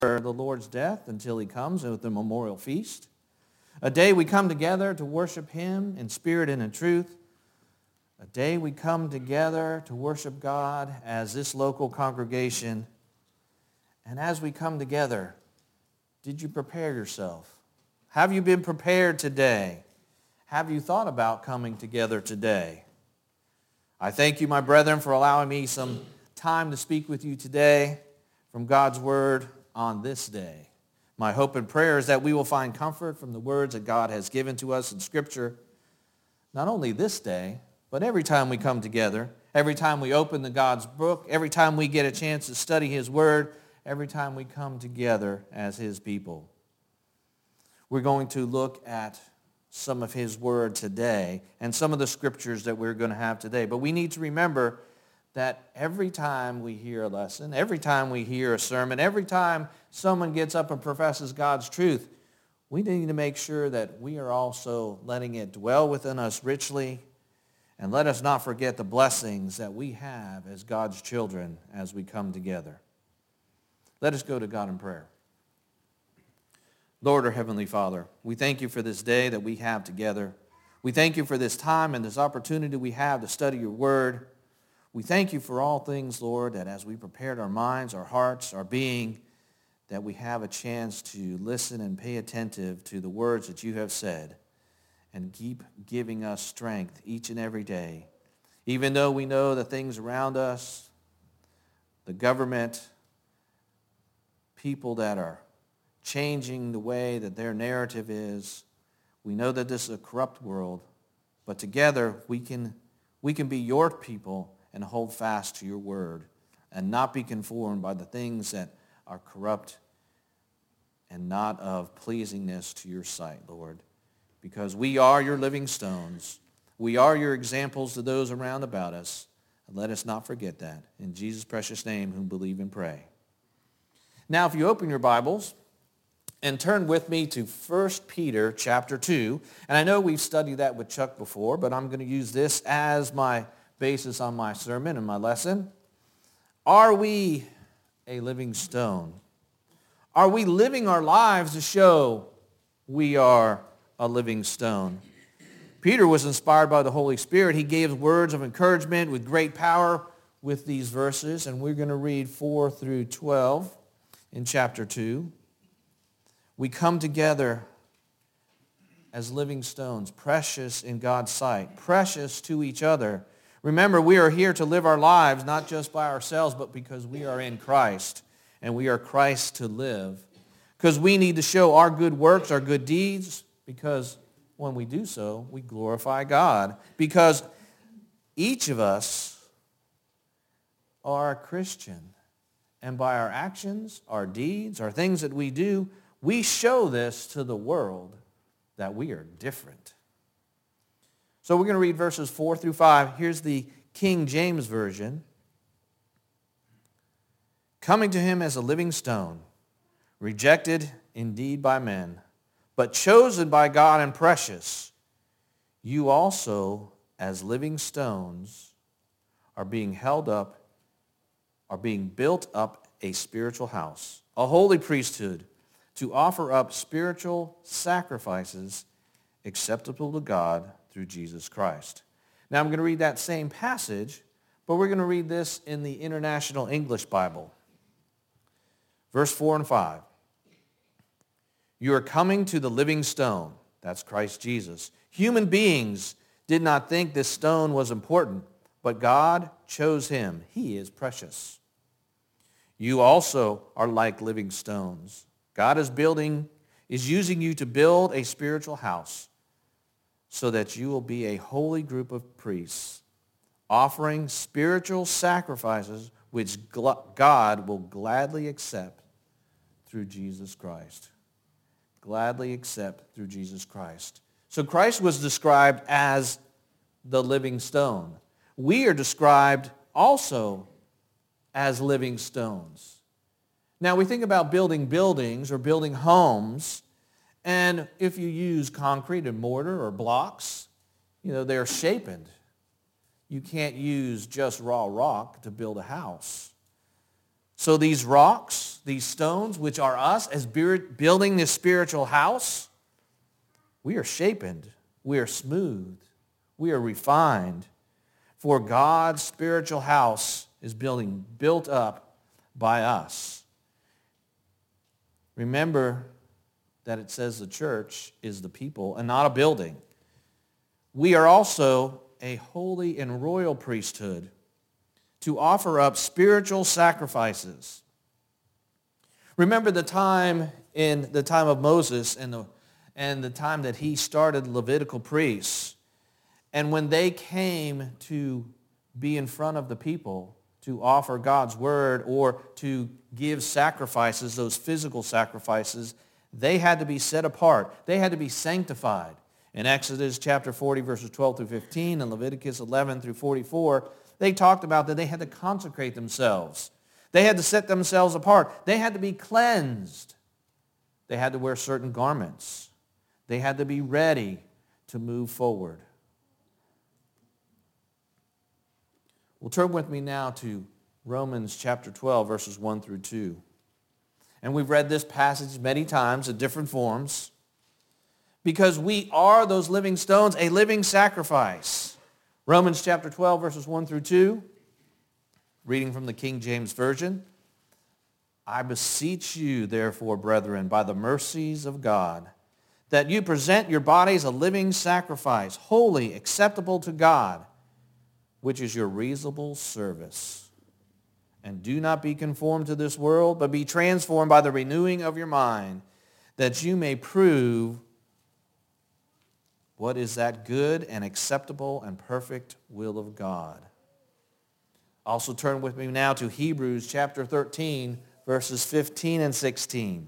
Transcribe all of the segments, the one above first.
the Lord's death until he comes with the memorial feast. A day we come together to worship him in spirit and in truth. A day we come together to worship God as this local congregation. And as we come together, did you prepare yourself? Have you been prepared today? Have you thought about coming together today? I thank you, my brethren, for allowing me some time to speak with you today from God's word on this day. My hope and prayer is that we will find comfort from the words that God has given to us in Scripture, not only this day, but every time we come together, every time we open the God's book, every time we get a chance to study his word, every time we come together as his people. We're going to look at some of his word today and some of the scriptures that we're going to have today. But we need to remember that every time we hear a lesson, every time we hear a sermon, every time someone gets up and professes God's truth, we need to make sure that we are also letting it dwell within us richly, and let us not forget the blessings that we have as God's children as we come together. Let us go to God in prayer. Lord, our Heavenly Father, we thank you for this day that we have together. We thank you for this time and this opportunity we have to study your word. We thank you for all things, Lord, that as we prepared our minds, our hearts, our being, that we have a chance to listen and pay attentive to the words that you have said and keep giving us strength each and every day. Even though we know the things around us, the government, people that are changing the way that their narrative is. We know that this is a corrupt world, but together we can be your people and hold fast to your word and not be conformed by the things that are corrupt and not of pleasingness to your sight, Lord, because we are your living stones. We are your examples to those around about us. And let us not forget that. In Jesus' precious name, whom believe and pray. Now, if you open your Bibles and turn with me to 1 Peter chapter 2. And I know we've studied that with Chuck before, but I'm going to use this as my basis on my sermon and my lesson. Are we a living stone? Are we living our lives to show we are a living stone? Peter was inspired by the Holy Spirit. He gave words of encouragement with great power with these verses, and we're going to read 4 through 12 in chapter 2. We come together as living stones, precious in God's sight, precious to each other. Remember, we are here to live our lives not just by ourselves, but because we are in Christ, and we are Christ to live. Because we need to show our good works, our good deeds, because when we do so, we glorify God. Because each of us are a Christian, and by our actions, our deeds, our things that we do, we show this to the world that we are different. So we're going to read verses 4 through 5. Here's the King James Version. Coming to him as a living stone, rejected indeed by men, but chosen by God and precious, you also as living stones are being built up a spiritual house, a holy priesthood, to offer up spiritual sacrifices acceptable to God through Jesus Christ. Now I'm going to read that same passage, but we're going to read this in the International English Bible. Verse 4 and 5. You are coming to the living stone. That's Christ Jesus. Human beings did not think this stone was important, but God chose him. He is precious. You also are like living stones. God is using you to build a spiritual house so that you will be a holy group of priests, offering spiritual sacrifices which God will gladly accept through Jesus Christ. Gladly accept through Jesus Christ. So Christ was described as the living stone. We are described also as living stones. Now, we think about building buildings or building homes, and if you use concrete and mortar or blocks, they're shapened. You can't use just raw rock to build a house. So these rocks, these stones, which are us as building this spiritual house, we are shapened, we are smoothed, we are refined. For God's spiritual house is built up by us. Remember that it says the church is the people and not a building. We are also a holy and royal priesthood to offer up spiritual sacrifices. Remember the time of Moses and the time that he started Levitical priests. And when they came to be in front of the people to offer God's word or to give sacrifices, those physical sacrifices, they had to be set apart. They had to be sanctified. In Exodus chapter 40, verses 12 through 15, and Leviticus 11 through 44, they talked about that they had to consecrate themselves. They had to set themselves apart. They had to be cleansed. They had to wear certain garments. They had to be ready to move forward. Well, turn with me now to Romans chapter 12, verses 1 through 2. And we've read this passage many times in different forms because we are those living stones, a living sacrifice. Romans chapter 12, verses 1 through 2, reading from the King James Version. I beseech you, therefore, brethren, by the mercies of God, that you present your bodies a living sacrifice, holy, acceptable to God, which is your reasonable service. And do not be conformed to this world, but be transformed by the renewing of your mind, that you may prove what is that good and acceptable and perfect will of God. Also turn with me now to Hebrews chapter 13, verses 15 and 16.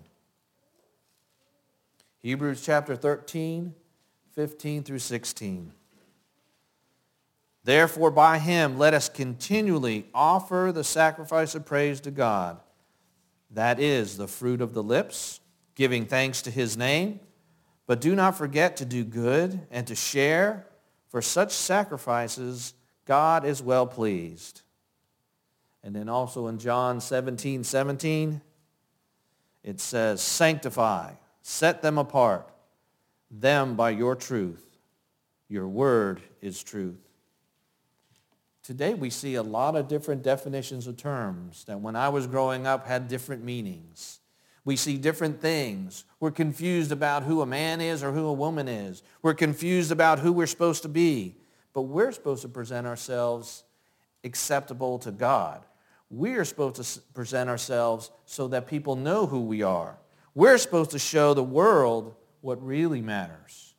Hebrews chapter 13, 15 through 16. Therefore, by him let us continually offer the sacrifice of praise to God. That is the fruit of the lips, giving thanks to his name. But do not forget to do good and to share, for such sacrifices God is well pleased. And then also in John 17:17, it says, sanctify, set them apart, them by your truth. Your word is truth. Today we see a lot of different definitions of terms that when I was growing up had different meanings. We see different things. We're confused about who a man is or who a woman is. We're confused about who we're supposed to be. But we're supposed to present ourselves acceptable to God. We're supposed to present ourselves so that people know who we are. We're supposed to show the world what really matters.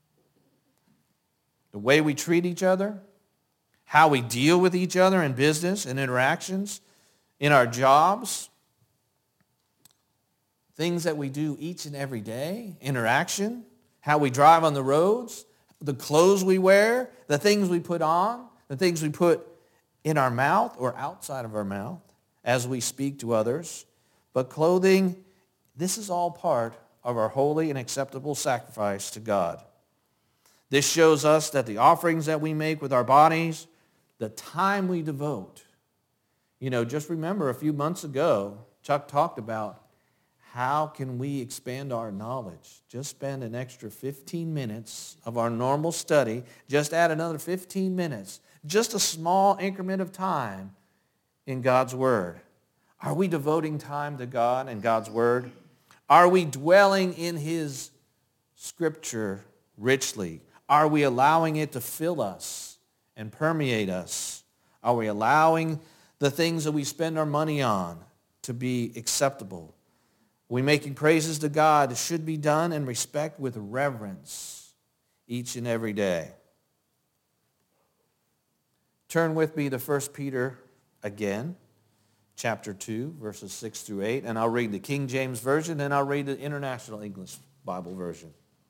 The way we treat each other, how we deal with each other in business and interactions, in our jobs, things that we do each and every day, interaction, how we drive on the roads, the clothes we wear, the things we put on, the things we put in our mouth or outside of our mouth as we speak to others. But clothing, this is all part of our holy and acceptable sacrifice to God. This shows us that the offerings that we make with our bodies, the time we devote. Just remember a few months ago, Chuck talked about how can we expand our knowledge? Just spend an extra 15 minutes of our normal study. Just add another 15 minutes. Just a small increment of time in God's Word. Are we devoting time to God and God's Word? Are we dwelling in His Scripture richly? Are we allowing it to fill us and permeate us? Are we allowing the things that we spend our money on to be acceptable? We making praises to God should be done in respect with reverence each and every day. Turn with me to 1 Peter again, chapter 2, verses 6 through 8, and I'll read the King James Version and I'll read the International English Bible Version.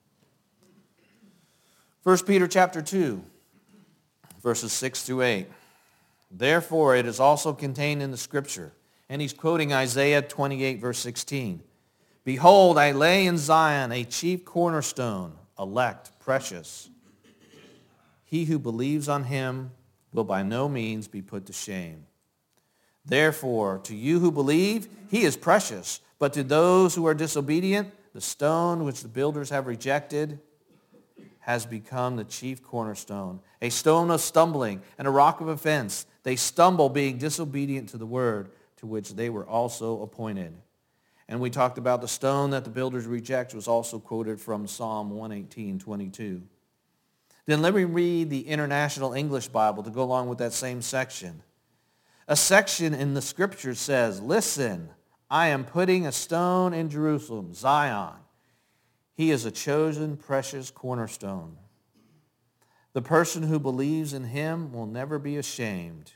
1 Peter chapter 2, verses 6 through 8. Therefore, it is also contained in the Scripture, and he's quoting Isaiah 28, verse 16. Behold, I lay in Zion a chief cornerstone, elect, precious. He who believes on him will by no means be put to shame. Therefore, to you who believe, he is precious. But to those who are disobedient, the stone which the builders have rejected has become the chief cornerstone, a stone of stumbling and a rock of offense. They stumble being disobedient to the word to which they were also appointed. And we talked about the stone that the builders reject was also quoted from Psalm 118:22. Then let me read the International English Bible to go along with that same section. A section in the scripture says, listen, I am putting a stone in Jerusalem, Zion. He is a chosen, precious cornerstone. The person who believes in him will never be ashamed.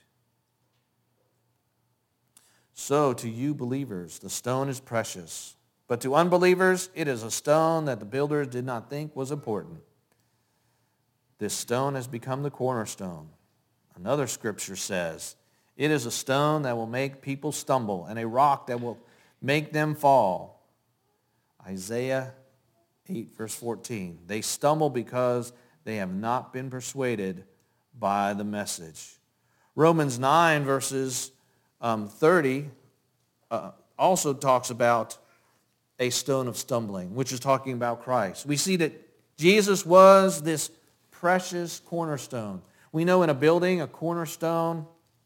So to you believers, the stone is precious. But to unbelievers, it is a stone that the builders did not think was important. This stone has become the cornerstone. Another scripture says, it is a stone that will make people stumble and a rock that will make them fall. Isaiah 8 verse 14. They stumble because they have not been persuaded by the message. Romans 9 verses 30 also talks about a stone of stumbling, which is talking about Christ. We see that Jesus was this precious cornerstone. We know in a building, a cornerstone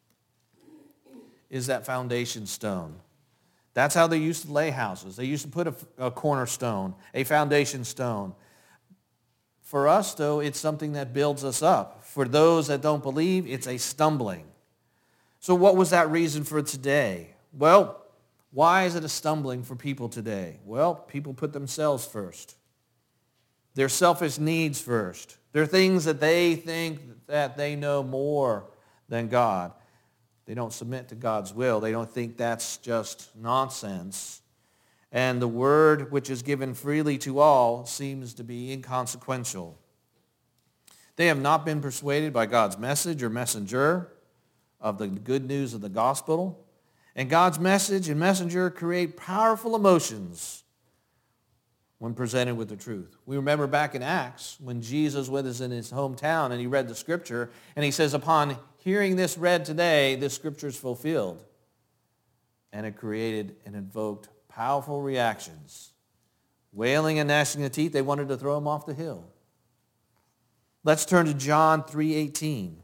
is that foundation stone. That's how they used to lay houses. They used to put a cornerstone, a foundation stone. For us, though, it's something that builds us up. For those that don't believe, it's a stumbling. So what was that reason for today? Well, why is it a stumbling for people today? Well, people put themselves first. Their selfish needs first. Their things that they think that they know more than God. They don't submit to God's will. They don't think that's just nonsense. And the word which is given freely to all seems to be inconsequential. They have not been persuaded by God's message or messenger of the good news of the gospel. And God's message and messenger create powerful emotions when presented with the truth. We remember back in Acts when Jesus was in his hometown and he read the scripture and he says, upon hearing this read today, this scripture is fulfilled. And it created and invoked powerful reactions. Wailing and gnashing of teeth, they wanted to throw him off the hill. Let's turn to John 3:18.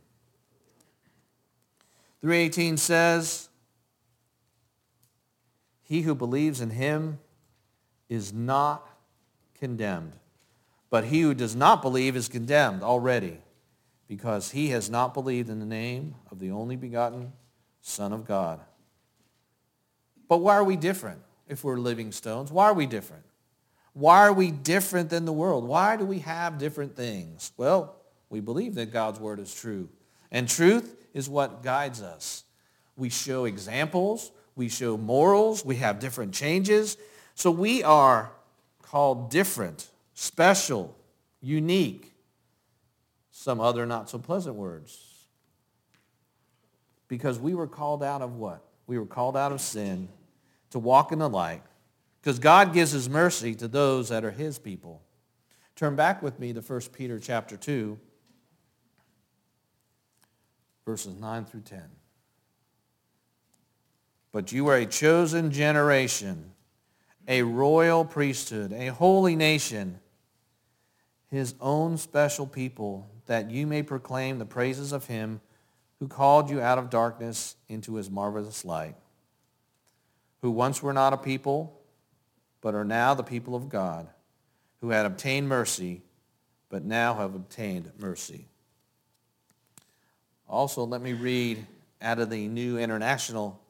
3:18 says, he who believes in him is not condemned, but he who does not believe is condemned already, because he has not believed in the name of the only begotten Son of God. But why are we different if we're living stones? Why are we different? Why are we different than the world? Why do we have different things? Well, we believe that God's word is true. And truth is what guides us. We show examples. We show morals. We have different changes. So we are called different, special, unique. Some other not so pleasant words. Because we were called out of what? We were called out of sin to walk in the light. Because God gives his mercy to those that are his people. Turn back with me to 1 Peter chapter 2, verses 9 through 10. But you are a chosen generation, a royal priesthood, a holy nation, his own special people, that you may proclaim the praises of him who called you out of darkness into his marvelous light, who once were not a people, but are now the people of God, who had obtained mercy, but now have obtained mercy. Also, let me read out of the International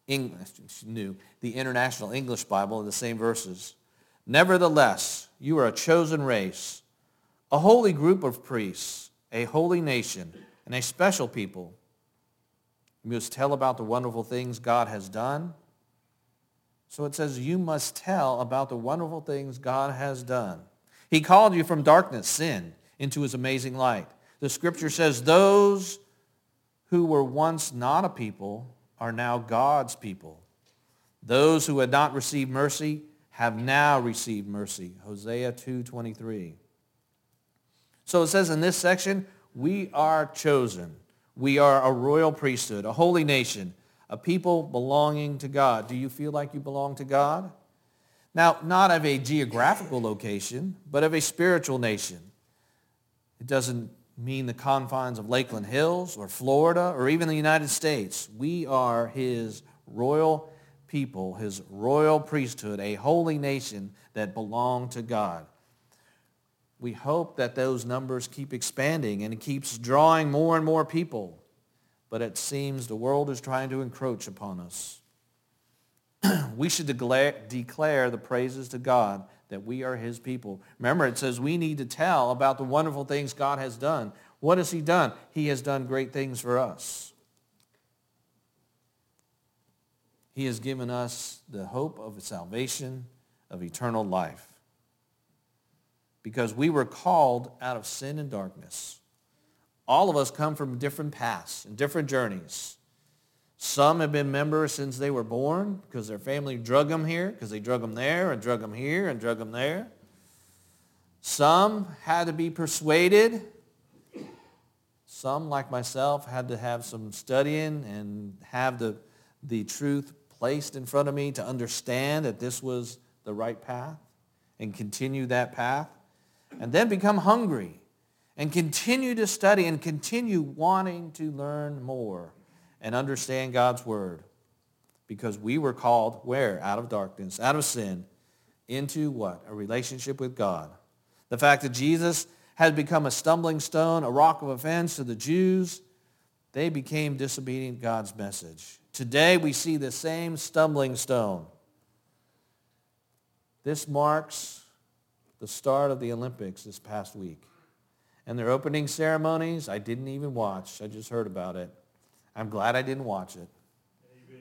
English Bible in the same verses. Nevertheless, you are a chosen race, a holy group of priests, a holy nation, and a special people. You must tell about the wonderful things God has done. So it says you must tell about the wonderful things God has done. He called you from darkness, sin, into his amazing light. The scripture says those who were once not a people are now God's people. Those who had not received mercy have now received mercy. Hosea 2:23. So it says in this section, we are chosen. We are a royal priesthood, a holy nation, a people belonging to God. Do you feel like you belong to God? Now, not of a geographical location, but of a spiritual nation. It doesn't mean the confines of Lakeland Hills or Florida or even the United States. We are his royal people, his royal priesthood, a holy nation that belong to God. We hope that those numbers keep expanding and it keeps drawing more and more people. But it seems the world is trying to encroach upon us. We should declare the praises to God that we are his people. Remember, it says we need to tell about the wonderful things God has done. What has he done? He has done great things for us. He has given us the hope of salvation, of eternal life. Because we were called out of sin and darkness. All of us come from different paths and different journeys. Some have been members since they were born because their family drug them here, because they drug them there and drug them here and drug them there. Some had to be persuaded. Some, like myself, had to have some studying and have the truth placed in front of me to understand that this was the right path and continue that path. And then become hungry and continue to study and continue wanting to learn more and understand God's word. Because we were called where? Out of darkness, out of sin, into what? A relationship with God. The fact that Jesus had become a stumbling stone, a rock of offense to the Jews, they became disobedient to God's message. Today we see the same stumbling stone. This marks the start of the Olympics this past week. And their opening ceremonies, I didn't even watch. I just heard about it. I'm glad I didn't watch it. Amen.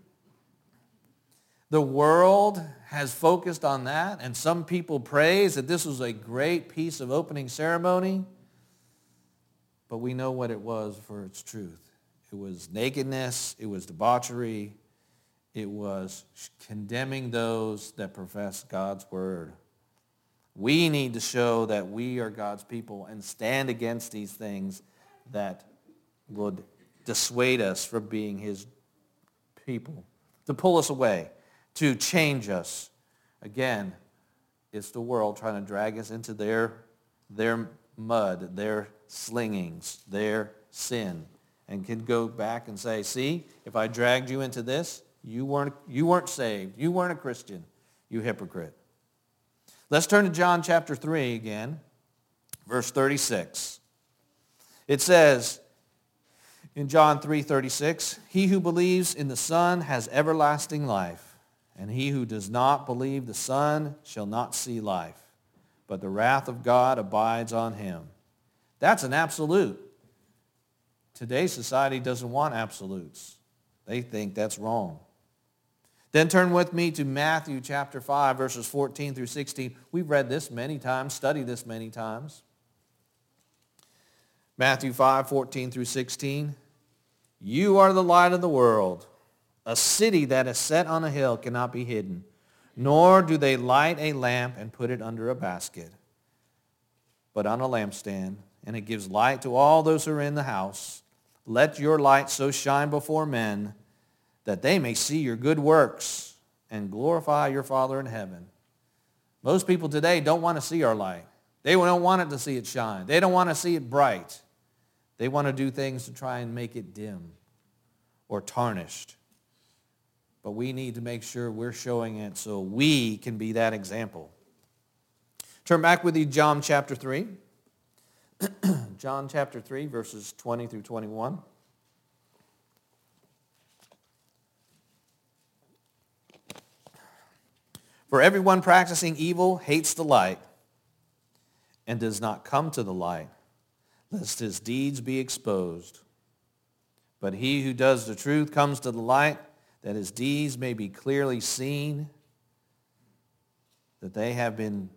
The world has focused on that, and some people praise that this was a great piece of opening ceremony. But we know what it was for its truth. It was nakedness. It was debauchery. It was condemning those that profess God's word. We need to show that we are God's people and stand against these things that would dissuade us from being his people, to pull us away, to change us. Again, it's the world trying to drag us into their mud, their slingings, their sin, and can go back and say, see, if I dragged you into this, you weren't saved. You weren't a Christian, you hypocrite. Let's turn to John chapter 3 again, verse 36. It says in John 3:36, he who believes in the Son has everlasting life, and he who does not believe the Son shall not see life, but the wrath of God abides on him. That's an absolute. Today's society doesn't want absolutes. They think that's wrong. Then turn with me to Matthew chapter 5, verses 14 through 16. We've read this many times, studied this many times. Matthew 5, 14 through 16. You are the light of the world. A city that is set on a hill cannot be hidden, nor do they light a lamp and put it under a basket, but on a lampstand, and it gives light to all those who are in the house. Let your light so shine before men that they may see your good works and glorify your Father in heaven. Most people today don't want to see our light. They don't want it to see it shine. They don't want to see it bright. They want to do things to try and make it dim or tarnished. But we need to make sure we're showing it so we can be that example. Turn back with you to John chapter 3. John chapter 3, verses 20 through 21. For everyone practicing evil hates the light and does not come to the light, lest his deeds be exposed. But he who does the truth comes to the light, that his deeds may be clearly seen, that they have been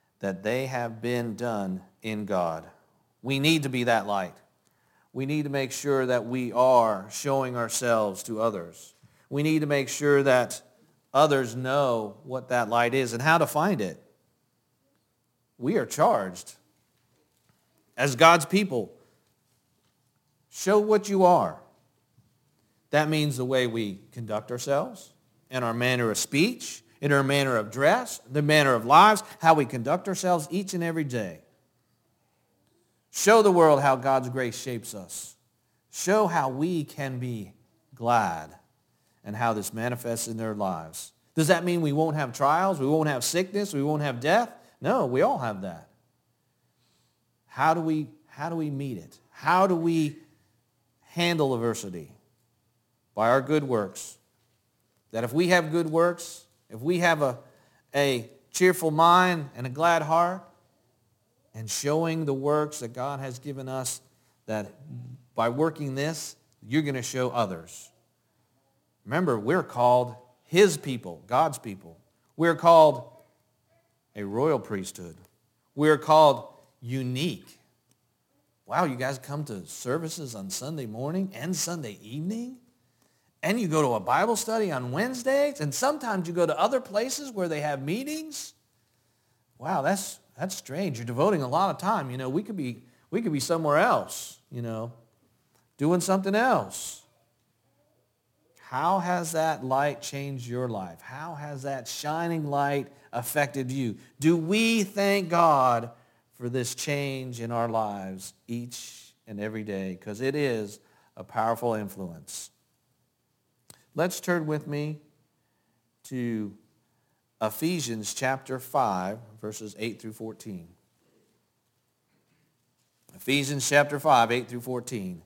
done in God. We need to be that light. We need to make sure that we are showing ourselves to others. We need to make sure that others know what that light is and how to find it. We are charged as God's people. Show what you are. That means the way we conduct ourselves, in our manner of speech, in our manner of dress, the manner of lives, how we conduct ourselves each and every day. Show the world how God's grace shapes us. Show how we can be glad and how this manifests in their lives. Does that mean we won't have trials? We won't have sickness? We won't have death? No, we all have that. How do we meet it? How do we handle adversity? By our good works. That if we have good works, if we have a cheerful mind and a glad heart, and showing the works that God has given us, that by working this, you're going to show others. Remember, we're called his people, God's people. We're called a royal priesthood. We're called unique. Wow, you guys come to services on Sunday morning and Sunday evening? And you go to a Bible study on Wednesdays? And sometimes you go to other places where they have meetings? Wow, that's strange. You're devoting a lot of time. You know, we could be somewhere else, you know, doing something else. How has that light changed your life? How has that shining light affected you? Do we thank God for this change in our lives each and every day? Because it is a powerful influence. Let's turn with me to Ephesians chapter 5, verses 8 through 14. Ephesians chapter 5, 8 through 14.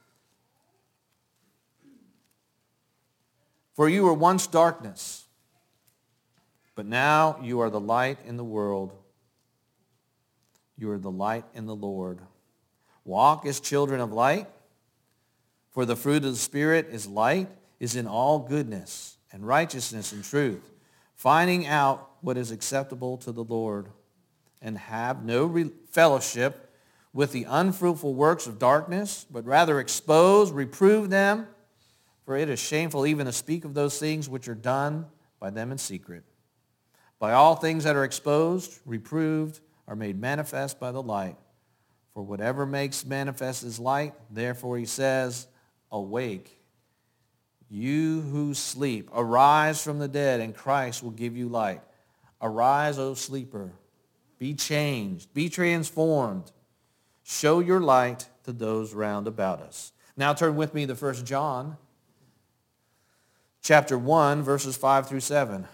For you were once darkness, but now you are the light in the world. You are the light in the Lord. Walk as children of light, for the fruit of the Spirit is light, is in all goodness and righteousness and truth, finding out what is acceptable to the Lord, and have no fellowship with the unfruitful works of darkness, but rather expose, reprove them, for it is shameful even to speak of those things which are done by them in secret. By all things that are exposed, reproved, are made manifest by the light. For whatever makes manifest is light. Therefore he says, awake, you who sleep, arise from the dead, and Christ will give you light. Arise, O sleeper. Be changed. Be transformed. Show your light to those round about us. Now turn with me to 1 John chapter 1, verses 5 through 7.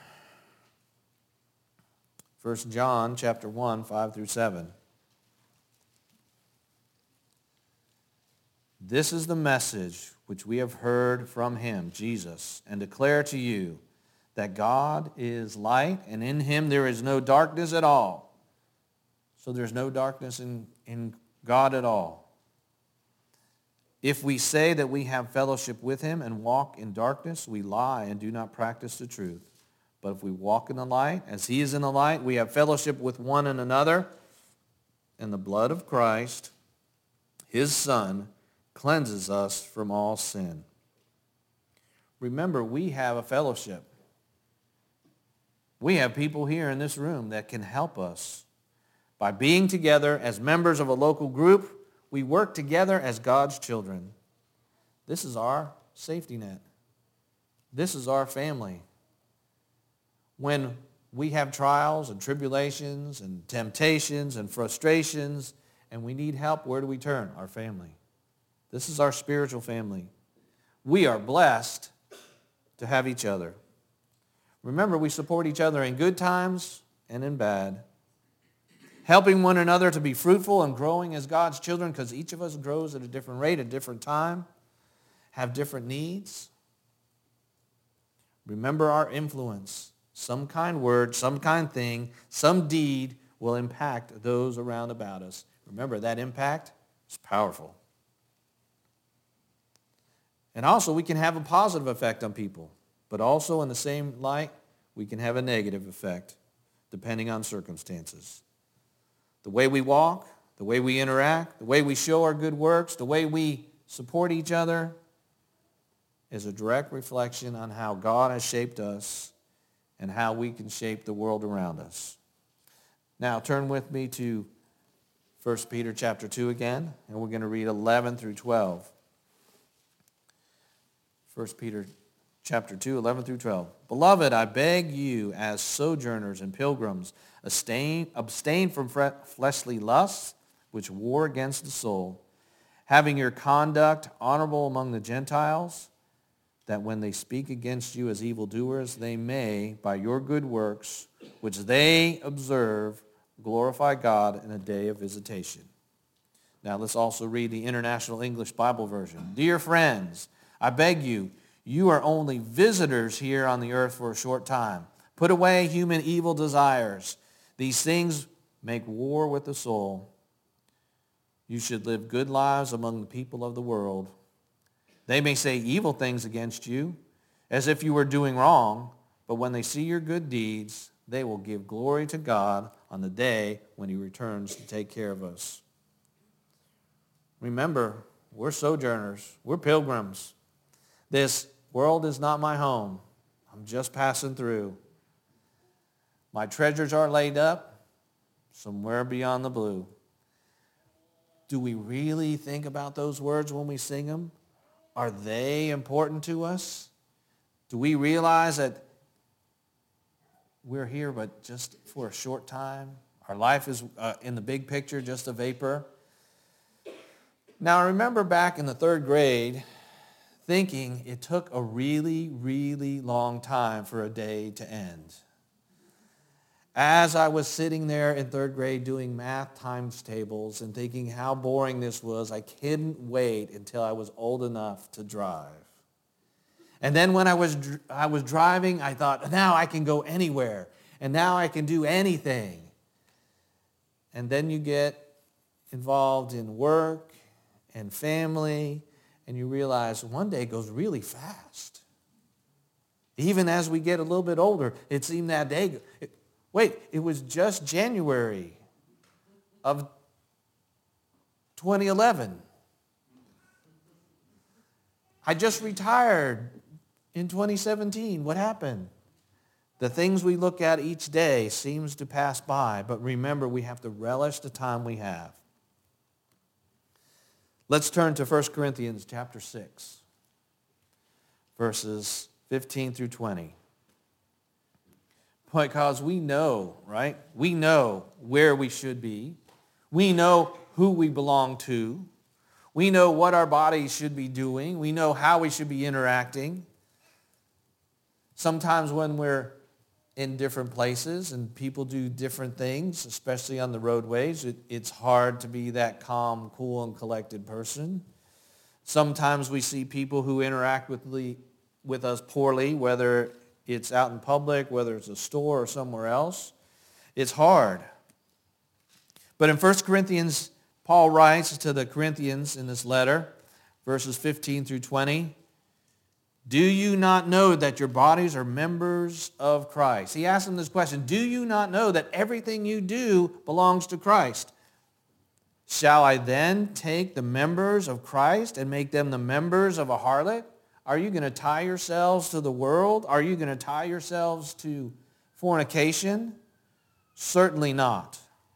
1 John chapter 1, 5 through 7. This is the message which we have heard from him, Jesus, and declare to you that God is light, and in him there is no darkness at all. So there's no darkness in God at all. If we say that we have fellowship with him and walk in darkness, we lie and do not practice the truth. But if we walk in the light, as he is in the light, we have fellowship with one and another, and the blood of Christ, his Son, cleanses us from all sin. Remember, we have a fellowship. We have people here in this room that can help us. By being together as members of a local group, we work together as God's children. This is our safety net. This is our family. When we have trials and tribulations and temptations and frustrations and we need help, where do we turn? Our family. This is our spiritual family. We are blessed to have each other. Remember, we support each other in good times and in bad, helping one another to be fruitful and growing as God's children, because each of us grows at a different rate, at a different time, have different needs. Remember our influence. Some kind word, some kind thing, some deed will impact those around about us. Remember, that impact is powerful. And also, we can have a positive effect on people, but also in the same light, we can have a negative effect, depending on circumstances. The way we walk, the way we interact, the way we show our good works, the way we support each other is a direct reflection on how God has shaped us and how we can shape the world around us. Now, turn with me to 1 Peter chapter 2 again, and we're going to read 11 through 12. 1 Peter chapter 2, 11 through 12. Beloved, I beg you as sojourners and pilgrims, abstain from fleshly lusts which war against the soul, having your conduct honorable among the Gentiles, that when they speak against you as evildoers, they may, by your good works, which they observe, glorify God in a day of visitation. Now let's also read the International English Bible Version. Dear friends, I beg you, you are only visitors here on the earth for a short time. Put away human evil desires. These things make war with the soul. You should live good lives among the people of the world. They may say evil things against you, as if you were doing wrong, but when they see your good deeds, they will give glory to God on the day when he returns to take care of us. Remember, we're sojourners. We're pilgrims. This world is not my home. I'm just passing through. My treasures are laid up somewhere beyond the blue. Do we really think about those words when we sing them? Are they important to us? Do we realize that we're here but just for a short time? Our life is, in the big picture, just a vapor. Now, I remember back in the 3rd grade thinking it took a really, really long time for a day to end. As I was sitting there in 3rd grade doing math times tables and thinking how boring this was, I couldn't wait until I was old enough to drive. And then when I was driving, I thought, now I can go anywhere, and now I can do anything. And then you get involved in work and family, and you realize one day goes really fast. Even as we get a little bit older, it seemed that day... it was just January of 2011. I just retired in 2017. What happened? The things we look at each day seems to pass by, but remember, we have to relish the time we have. Let's turn to 1 Corinthians chapter 6, verses 15 through 20. Because we know, right? We know where we should be. We know who we belong to. We know what our bodies should be doing. We know how we should be interacting. Sometimes when we're in different places and people do different things, especially on the roadways, it's hard to be that calm, cool, and collected person. Sometimes we see people who interact with us poorly, whether it's out in public, whether it's a store or somewhere else. It's hard. But in 1 Corinthians, Paul writes to the Corinthians in this letter, verses 15 through 20, do you not know that your bodies are members of Christ? He asked them this question, do you not know that everything you do belongs to Christ? Shall I then take the members of Christ and make them the members of a harlot? Are you going to tie yourselves to the world? Are you going to tie yourselves to fornication? Certainly not.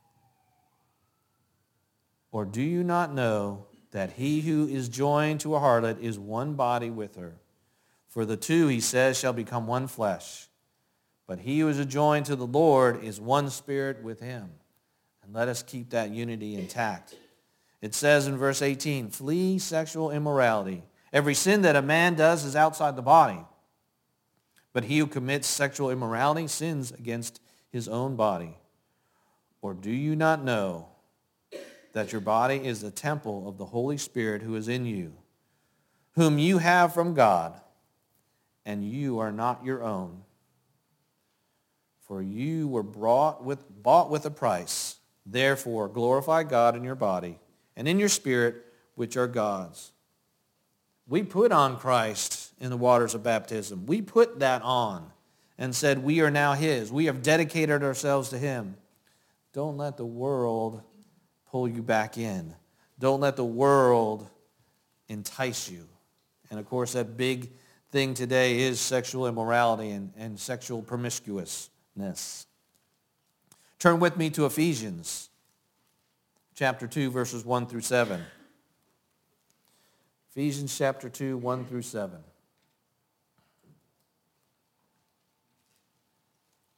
Or do you not know that he who is joined to a harlot is one body with her? For the two, he says, shall become one flesh. But he who is joined to the Lord is one spirit with him. And let us keep that unity intact. It says in verse 18, flee sexual immorality. Every sin that a man does is outside the body. But he who commits sexual immorality sins against his own body. Or do you not know that your body is the temple of the Holy Spirit who is in you, whom you have from God, and you are not your own? For you were bought with a price. Therefore, glorify God in your body and in your spirit, which are God's. We put on Christ in the waters of baptism. We put that on and said we are now his. We have dedicated ourselves to him. Don't let the world pull you back in. Don't let the world entice you. And of course, that big thing today is sexual immorality and sexual promiscuousness. Turn with me to Ephesians chapter 2, verses 1 through 7. Ephesians chapter 2, 1 through 7.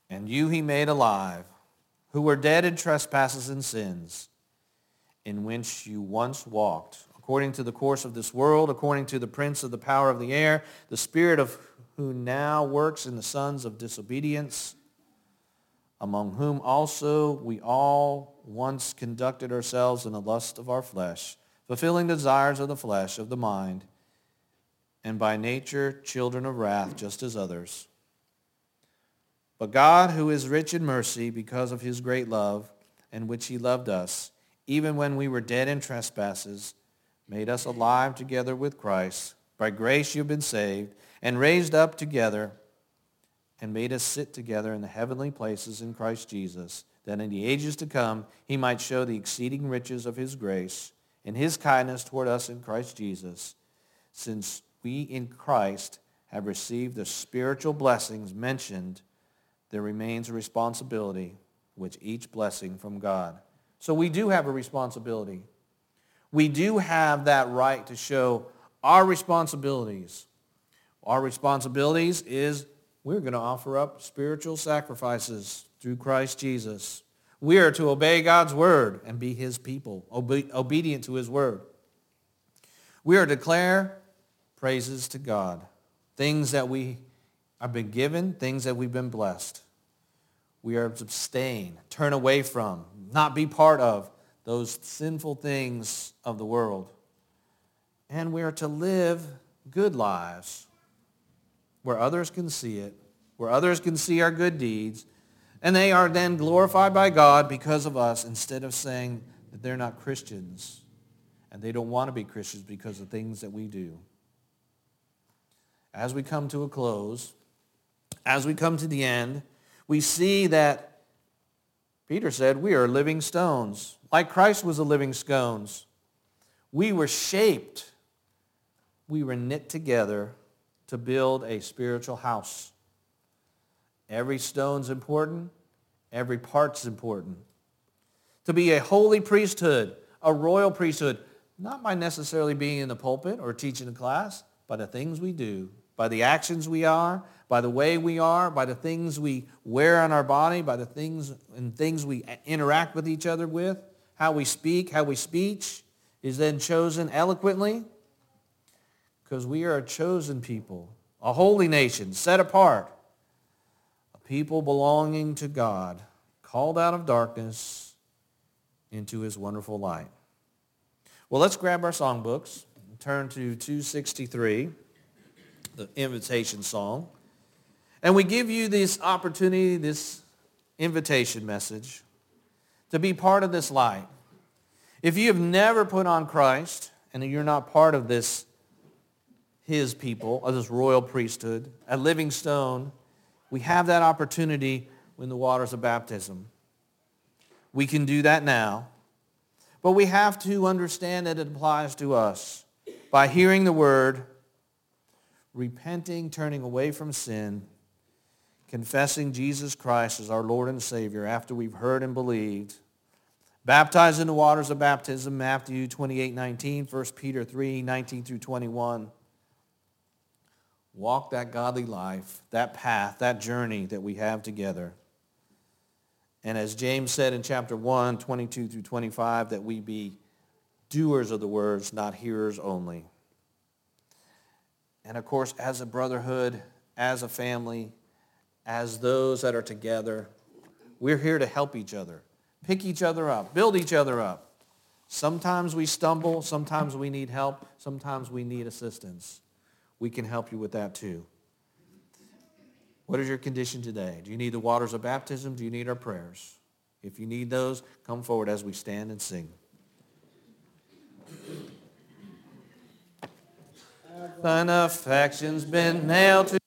And you he made alive, who were dead in trespasses and sins, in which you once walked, according to the course of this world, according to the prince of the power of the air, the spirit of who now works in the sons of disobedience, among whom also we all once conducted ourselves in the lust of our flesh, fulfilling the desires of the flesh, of the mind, and by nature children of wrath, just as others. But God, who is rich in mercy, because of his great love, in which he loved us, even when we were dead in trespasses, made us alive together with Christ. By grace you have been saved, and raised up together, and made us sit together in the heavenly places in Christ Jesus, that in the ages to come he might show the exceeding riches of his grace and his kindness toward us in Christ Jesus, since we in Christ have received the spiritual blessings mentioned. There remains a responsibility, which each blessing from God. So we do have a responsibility. We do have that right to show our responsibilities. Our responsibilities is we're going to offer up spiritual sacrifices through Christ Jesus. We are to obey God's word and be his people, obedient to his word. We are to declare praises to God, things that we have been given, things that we've been blessed. We are to abstain, turn away from, not be part of those sinful things of the world. And we are to live good lives where others can see it, where others can see our good deeds, and they are then glorified by God because of us, instead of saying that they're not Christians and they don't want to be Christians because of things that we do. As we come to a close, as we come to the end, we see that Peter said we are living stones. Like Christ was a living stones. We were shaped. We were knit together to build a spiritual house. Every stone's important. Every part's important. To be a holy priesthood, a royal priesthood, not by necessarily being in the pulpit or teaching a class, by the things we do, by the actions we are, by the way we are, by the things we wear on our body, by the things we interact with each other with, how we speak, how we speech is then chosen eloquently, because we are a chosen people, a holy nation, set apart, a people belonging to God, called out of darkness into his wonderful light. Well, let's grab our songbooks and turn to 263, the invitation song. And we give you this opportunity, this invitation message, to be part of this light. If you have never put on Christ and you're not part of this, his people, of this royal priesthood, a living stone, we have that opportunity in the waters of baptism. We can do that now. But we have to understand that it applies to us by hearing the word, repenting, turning away from sin, confessing Jesus Christ as our Lord and Savior after we've heard and believed, baptized in the waters of baptism, Matthew 28:19, 1 Peter 3:19 through 21. Walk that godly life, that path, that journey that we have together. And as James said in chapter 1, 22 through 25, that we be doers of the words, not hearers only. And of course, as a brotherhood, as a family, as those that are together, we're here to help each other, pick each other up, build each other up. Sometimes we stumble, sometimes we need help, sometimes we need assistance. We can help you with that too. What is your condition today? Do you need the waters of baptism? Do you need our prayers? If you need those, come forward as we stand and sing. Thine affection's been nailed to